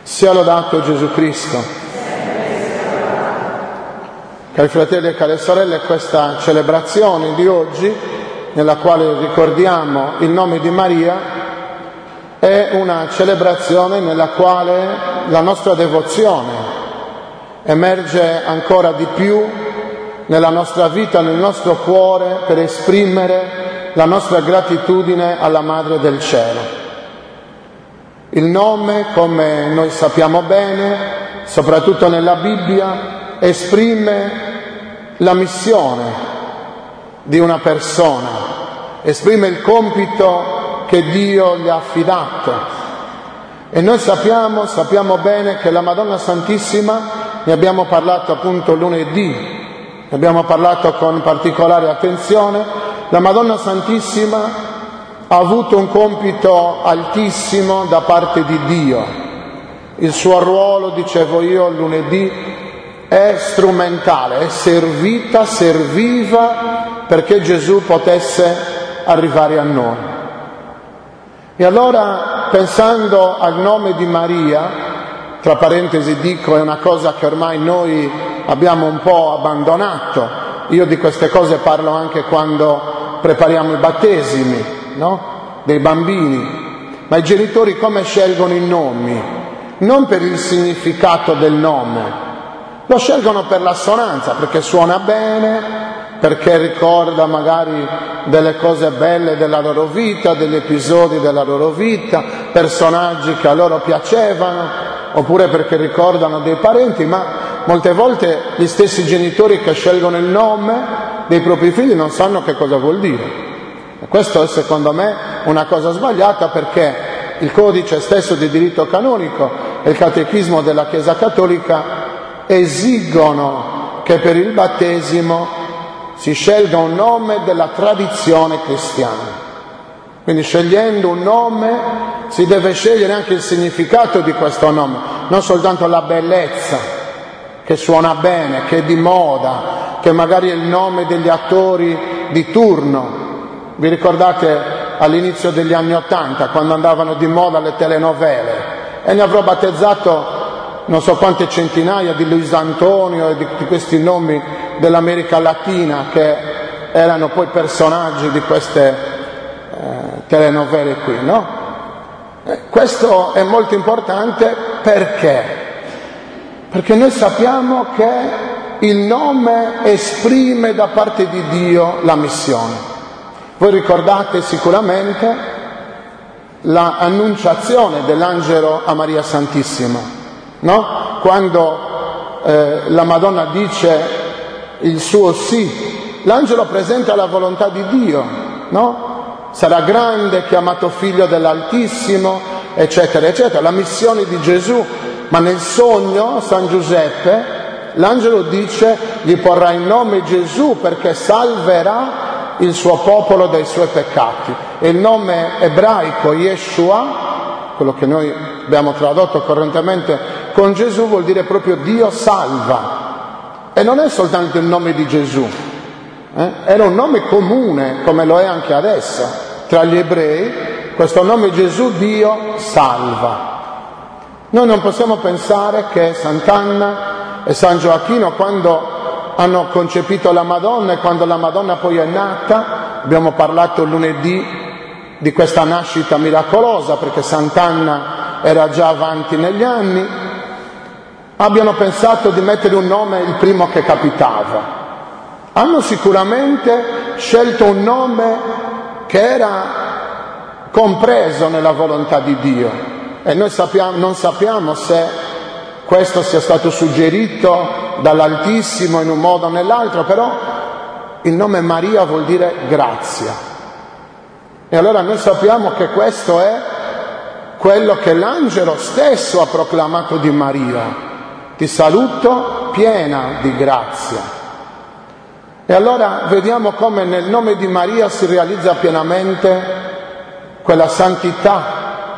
Sia lodato Gesù Cristo. Cari fratelli e care sorelle, questa celebrazione di oggi, nella quale ricordiamo il nome di Maria, è una celebrazione nella quale la nostra devozione emerge ancora di più nella nostra vita, nel nostro cuore, per esprimere la nostra gratitudine alla Madre del Cielo. Il nome, come noi sappiamo bene, soprattutto nella Bibbia, esprime la missione di una persona, esprime il compito che Dio gli ha affidato. E noi sappiamo bene che la Madonna Santissima, ne abbiamo parlato appunto lunedì, ne abbiamo parlato con particolare attenzione, la Madonna Santissima ha avuto un compito altissimo da parte di Dio. Il suo ruolo, dicevo io lunedì, è strumentale, è serviva perché Gesù potesse arrivare a noi. E allora, pensando al nome di Maria, tra parentesi dico, è una cosa che ormai noi abbiamo un po' abbandonato. Io di queste cose parlo anche quando prepariamo i battesimi, no? Dei bambini. Ma i genitori come scelgono i nomi? Non per il significato del nome, lo scelgono per l'assonanza, perché suona bene, perché ricorda magari delle cose belle della loro vita, degli episodi della loro vita, personaggi che a loro piacevano, oppure perché ricordano dei parenti, ma molte volte gli stessi genitori che scelgono il nome dei propri figli non sanno che cosa vuol dire. E questo è secondo me una cosa sbagliata, perché il codice stesso di diritto canonico e il catechismo della Chiesa Cattolica esigono che per il battesimo si scelga un nome della tradizione cristiana. Quindi scegliendo un nome si deve scegliere anche il significato di questo nome, non soltanto la bellezza, che suona bene, che è di moda, che magari è il nome degli attori di turno. Vi ricordate all'inizio degli anni '80, quando andavano di moda le telenovele? E ne avrò battezzato non so quante centinaia, di Luis Antonio e di questi nomi dell'America Latina, che erano poi personaggi di queste telenovele qui, no? Questo è molto importante perché noi sappiamo che il nome esprime da parte di Dio la missione. Voi ricordate sicuramente l'annunciazione dell'angelo a Maria Santissima, no? Quando la Madonna dice il suo sì, l'angelo presenta la volontà di Dio, no? Sarà grande, chiamato figlio dell'Altissimo, eccetera, eccetera, la missione di Gesù. Ma nel sogno, San Giuseppe, l'angelo dice, gli porrà il nome Gesù perché salverà il suo popolo dai suoi peccati. E il nome ebraico Yeshua, quello che noi abbiamo tradotto correntemente con Gesù, vuol dire proprio Dio salva. E non è soltanto il nome di Gesù, era un nome comune, come lo è anche adesso tra gli ebrei, questo nome Gesù, Dio salva. Noi non possiamo pensare che Sant'Anna e San Gioacchino, quando hanno concepito la Madonna e quando la Madonna poi è nata, abbiamo parlato lunedì di questa nascita miracolosa, perché Sant'Anna era già avanti negli anni, abbiano pensato di mettere un nome il primo che capitava. Hanno sicuramente scelto un nome che era compreso nella volontà di Dio, e noi non sappiamo se questo sia stato suggerito dall'Altissimo in un modo o nell'altro, però il nome Maria vuol dire grazia. E allora noi sappiamo che questo è quello che l'angelo stesso ha proclamato di Maria: ti saluto piena di grazia. E allora vediamo come nel nome di Maria si realizza pienamente quella santità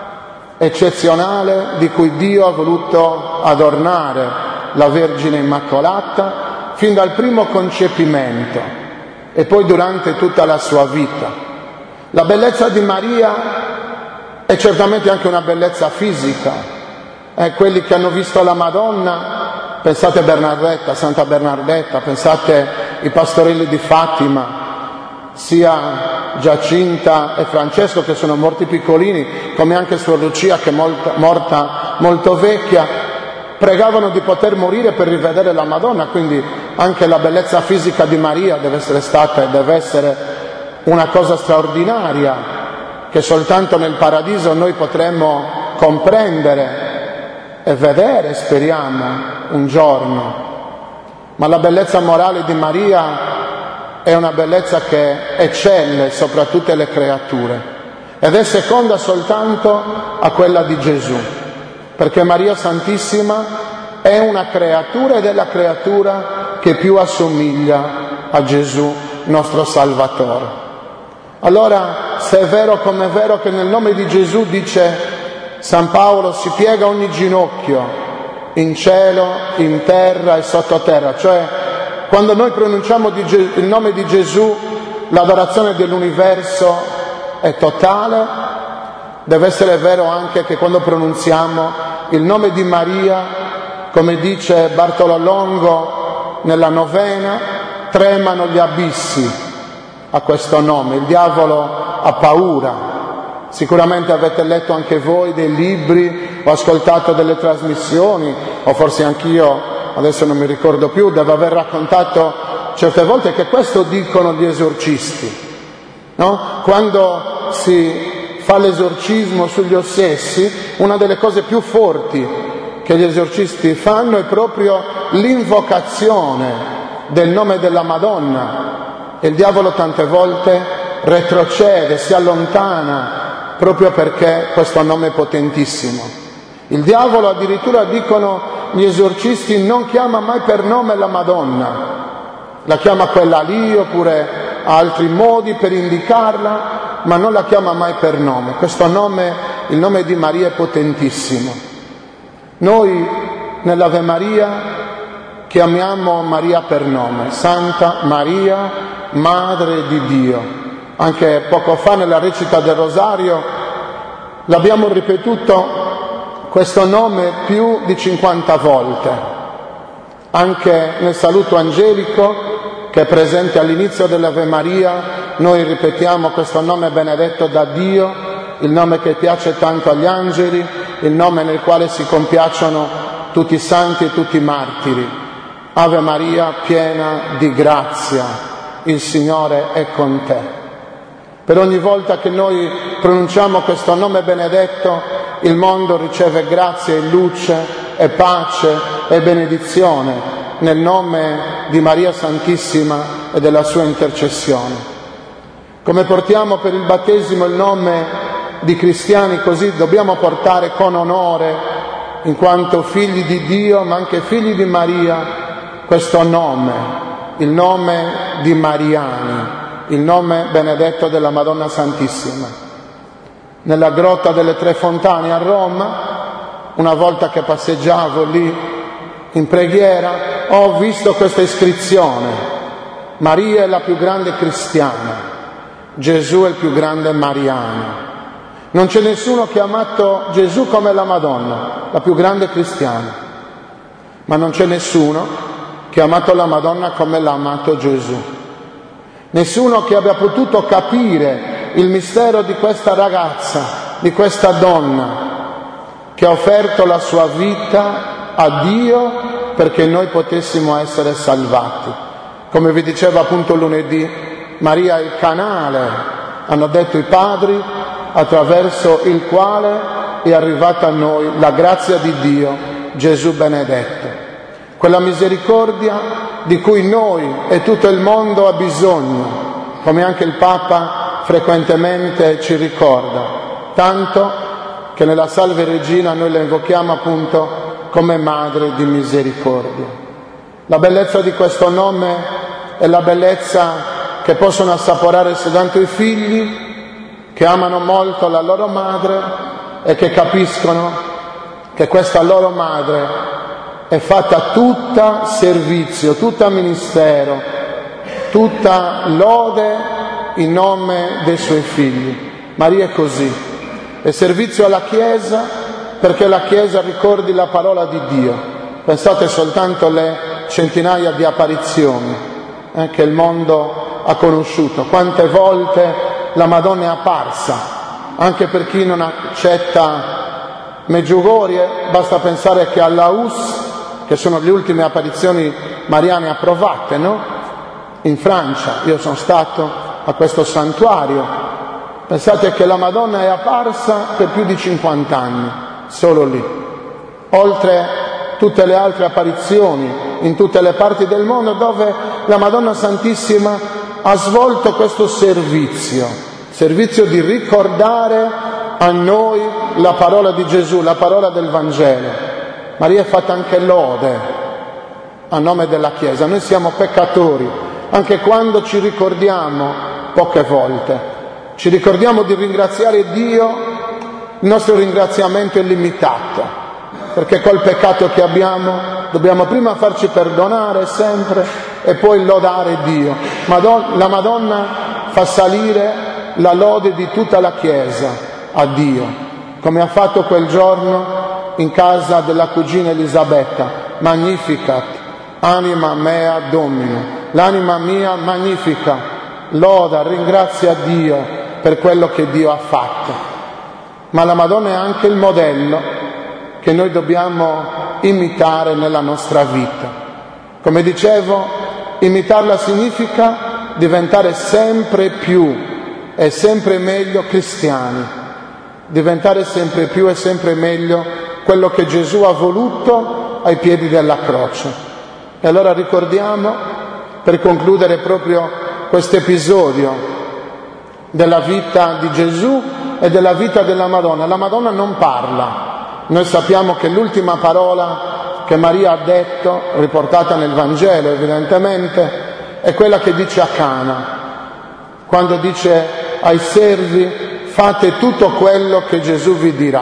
eccezionale di cui Dio ha voluto adornare la Vergine Immacolata fin dal primo concepimento e poi durante tutta la sua vita. La bellezza di Maria è certamente anche una bellezza fisica, quelli che hanno visto la Madonna, pensate a Bernardetta, Santa Bernardetta, pensate ai pastorelli di Fatima, sia Giacinta e Francesco che sono morti piccolini, come anche Suor Lucia che è morta molto vecchia, pregavano di poter morire per rivedere la Madonna, quindi anche la bellezza fisica di Maria deve essere stata e deve essere una cosa straordinaria che soltanto nel paradiso noi potremmo comprendere e vedere, speriamo, un giorno. Ma la bellezza morale di Maria è una bellezza che eccelle sopra tutte le creature ed è seconda soltanto a quella di Gesù, perché Maria Santissima è una creatura ed è la creatura che più assomiglia a Gesù, nostro Salvatore. Allora, se è vero come è vero che nel nome di Gesù, dice San Paolo, si piega ogni ginocchio in cielo, in terra e sottoterra, cioè quando noi pronunciamo il nome di Gesù, l'adorazione dell'universo è totale. Deve essere vero anche che quando pronunziamo il nome di Maria, come dice Bartolo Longo nella novena, tremano gli abissi a questo nome, il diavolo ha paura. Sicuramente avete letto anche voi dei libri o ascoltato delle trasmissioni, o forse anch'io, adesso non mi ricordo più, devo aver raccontato certe volte che questo dicono gli esorcisti, no? Quando si fa l'esorcismo sugli ossessi, una delle cose più forti che gli esorcisti fanno è proprio l'invocazione del nome della Madonna, e il diavolo tante volte retrocede, si allontana proprio perché questo nome è potentissimo. Il diavolo addirittura, dicono gli esorcisti, non chiama mai per nome la Madonna, la chiama quella lì oppure ha altri modi per indicarla, ma non la chiama mai per nome. Questo nome, il nome di Maria, è potentissimo. Noi nell'Ave Maria chiamiamo Maria per nome, Santa Maria, Madre di Dio. Anche poco fa nella recita del Rosario l'abbiamo ripetuto questo nome più di 50 volte. Anche nel saluto angelico che è presente all'inizio dell'Ave Maria noi ripetiamo questo nome benedetto da Dio, il nome che piace tanto agli angeli, il nome nel quale si compiacciono tutti i santi e tutti i martiri. Ave Maria, piena di grazia, il Signore è con te. Per ogni volta che noi pronunciamo questo nome benedetto, il mondo riceve grazia e luce e pace e benedizione nel nome di Maria Santissima e della sua intercessione. Come portiamo per il battesimo il nome di cristiani, così dobbiamo portare con onore, in quanto figli di Dio, ma anche figli di Maria, questo nome, il nome di Mariani, il nome benedetto della Madonna Santissima. Nella grotta delle Tre Fontane a Roma, una volta che passeggiavo lì in preghiera, ho visto questa iscrizione: Maria è la più grande cristiana, Gesù è il più grande mariano. Non c'è nessuno che ha amato Gesù come la Madonna, la più grande cristiana, ma non c'è nessuno che ha amato la Madonna come l'ha amato Gesù. Nessuno che abbia potuto capire il mistero di questa ragazza, di questa donna, che ha offerto la sua vita a Dio perché noi potessimo essere salvati. Come vi dicevo appunto lunedì, Maria è il canale, hanno detto i padri, attraverso il quale è arrivata a noi la grazia di Dio, Gesù benedetto. Quella misericordia di cui noi e tutto il mondo ha bisogno, come anche il Papa frequentemente ci ricorda, tanto che nella Salve Regina noi la invochiamo appunto come Madre di Misericordia. La bellezza di questo nome è la bellezza che possono assaporare soltanto i figli che amano molto la loro madre e che capiscono che questa loro madre è fatta tutta servizio, tutta ministero, tutta lode in nome dei suoi figli. Maria è così, è servizio alla Chiesa perché la Chiesa ricordi la parola di Dio. Pensate soltanto alle centinaia di apparizioni che il mondo ha conosciuto. Quante volte la Madonna è apparsa, anche per chi non accetta Medjugorje, basta pensare che all'Aus, che sono le ultime apparizioni mariane approvate, no? In Francia, io sono stato a questo santuario, pensate che la Madonna è apparsa per più di 50 anni, solo lì, oltre tutte le altre apparizioni in tutte le parti del mondo dove la Madonna Santissima ha svolto questo servizio di ricordare a noi la parola di Gesù, la parola del Vangelo. Maria è fatta anche lode a nome della Chiesa. Noi siamo peccatori, anche quando ci ricordiamo poche volte. Ci ricordiamo di ringraziare Dio, il nostro ringraziamento è limitato, perché col peccato che abbiamo dobbiamo prima farci perdonare sempre e poi lodare Dio. La Madonna fa salire la lode di tutta la Chiesa a Dio, come ha fatto quel giorno in casa della cugina Elisabetta. Magnificat, anima mea Domino. L'anima mia magnifica, loda, ringrazia Dio per quello che Dio ha fatto. Ma la Madonna è anche il modello che noi dobbiamo imitare nella nostra vita. Come dicevo, imitarla significa diventare sempre più e sempre meglio cristiani, diventare sempre più e sempre meglio quello che Gesù ha voluto ai piedi della croce. E allora ricordiamo, per concludere proprio questo episodio della vita di Gesù e della vita della Madonna. La Madonna non parla. Noi sappiamo che l'ultima parola che Maria ha detto, riportata nel Vangelo evidentemente, è quella che dice a Cana, quando dice ai servi: fate tutto quello che Gesù vi dirà.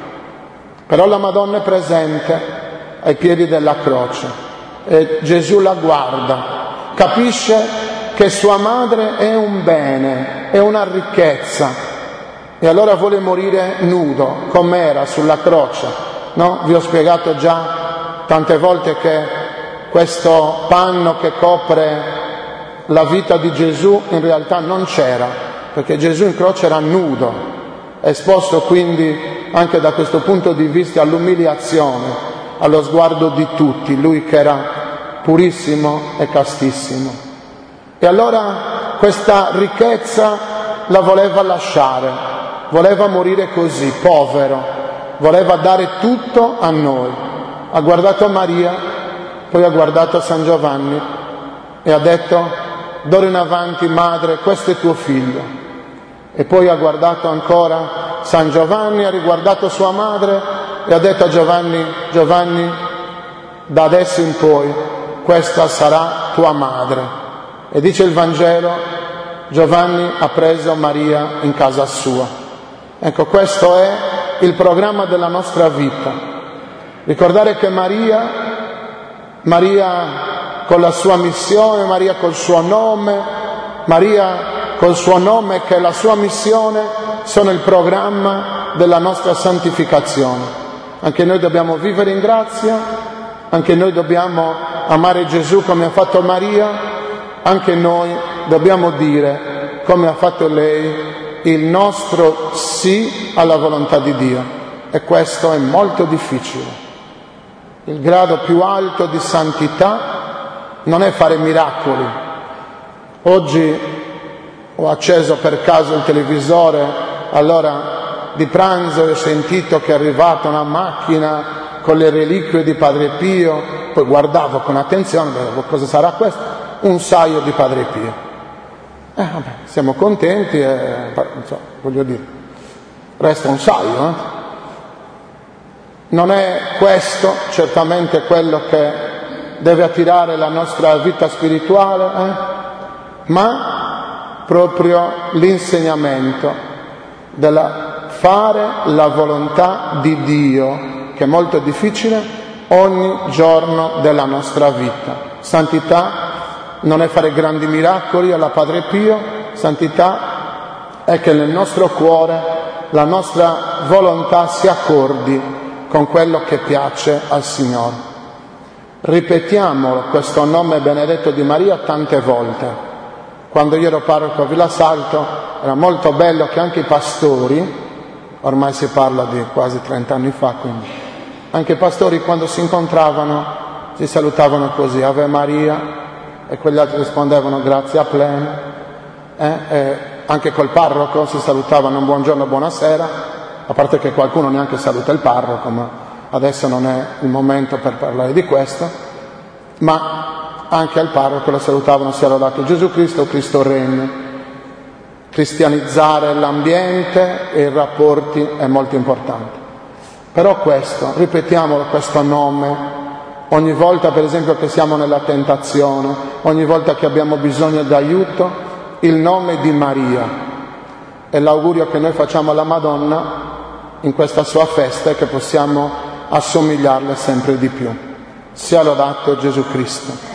Però la Madonna è presente ai piedi della croce e Gesù la guarda, capisce che sua madre è un bene, è una ricchezza, e allora vuole morire nudo, come era sulla croce. No? Vi ho spiegato già tante volte che questo panno che copre la vita di Gesù in realtà non c'era, perché Gesù in croce era nudo, esposto quindi anche da questo punto di vista all'umiliazione, allo sguardo di tutti, lui che era purissimo e castissimo. E allora questa ricchezza la voleva lasciare, voleva morire così, povero, voleva dare tutto a noi. Ha guardato Maria, poi ha guardato San Giovanni e ha detto: d'ora in avanti, madre, questo è tuo figlio. E poi ha guardato ancora San Giovanni, ha riguardato sua madre e ha detto a Giovanni: Giovanni, da adesso in poi questa sarà tua madre. E dice il Vangelo: Giovanni ha preso Maria in casa sua. Ecco, questo è il programma della nostra vita. Ricordare che Maria con la sua missione, Maria col suo nome, Maria col suo nome che è la sua missione, sono il programma della nostra santificazione. Anche noi dobbiamo vivere in grazia, anche noi dobbiamo amare Gesù come ha fatto Maria, anche noi dobbiamo dire, come ha fatto lei, il nostro sì alla volontà di Dio. E questo è molto difficile. Il grado più alto di santità non è fare miracoli. Oggi ho acceso per caso il televisore, allora di pranzo ho sentito che è arrivata una macchina con le reliquie di Padre Pio, poi guardavo con attenzione, cosa sarà questo? Un saio di Padre Pio. Vabbè, siamo contenti, voglio dire, resta un saio. Non è questo certamente quello che deve attirare la nostra vita spirituale, ma proprio l'insegnamento della fare la volontà di Dio, che è molto difficile, ogni giorno della nostra vita. Santità non è fare grandi miracoli alla Padre Pio, santità è che nel nostro cuore la nostra volontà si accordi con quello che piace al Signore. Ripetiamo questo nome benedetto di Maria tante volte. Quando io ero parroco a Villasalto era molto bello che anche i pastori, ormai si parla di quasi 30 anni fa, quindi anche i pastori quando si incontravano si salutavano così: Ave Maria, e quegli altri rispondevano grazie a pleno. Anche col parroco si salutavano un buongiorno, buonasera, a parte che qualcuno neanche saluta il parroco, ma adesso non è il momento per parlare di questo. Ma anche al parroco lo salutavano: sia lodato Gesù Cristo, Cristo regna. Cristianizzare l'ambiente e i rapporti è molto importante. Però ripetiamolo questo nome, ogni volta per esempio che siamo nella tentazione, ogni volta che abbiamo bisogno d'aiuto, il nome di Maria. E l'augurio che noi facciamo alla Madonna in questa sua festa è che possiamo assomigliarle sempre di più. Sia lodato Gesù Cristo.